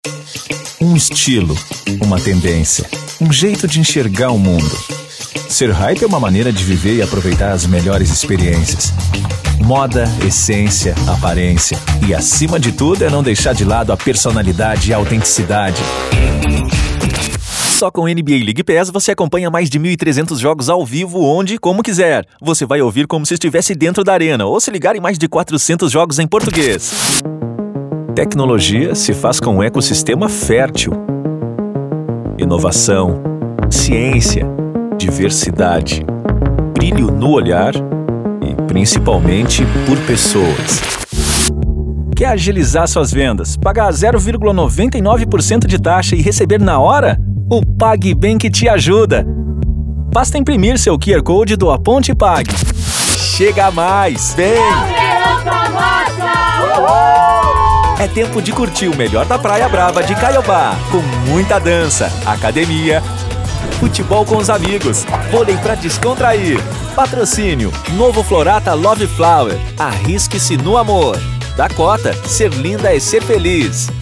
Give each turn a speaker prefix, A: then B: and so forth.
A: Um estilo, uma tendência, um jeito de enxergar o mundo. Ser hype é uma maneira de viver e aproveitar as melhores experiências. Moda, essência, aparência e, acima de tudo, é não deixar de lado a personalidade e a autenticidade. Só com NBA League Pass você acompanha mais de 1.300 jogos ao vivo, onde e como quiser. Você vai ouvir como se estivesse dentro da arena ou se ligar em mais de 400 jogos em português. Tecnologia se faz com um ecossistema fértil. Inovação, ciência, diversidade, brilho no olhar e, principalmente, por pessoas. Quer agilizar suas vendas, pagar 0,99% de taxa e receber na hora? O PagBank te ajuda. Basta imprimir seu QR Code do Aponte Pag. Chega mais! Vem! É tempo de curtir o melhor da Praia Brava de Caiobá, com muita dança, academia, futebol com os amigos, vôlei pra descontrair. Patrocínio, Novo Florata Love Flower. Arrisque-se no amor. Dakota, ser linda é ser feliz.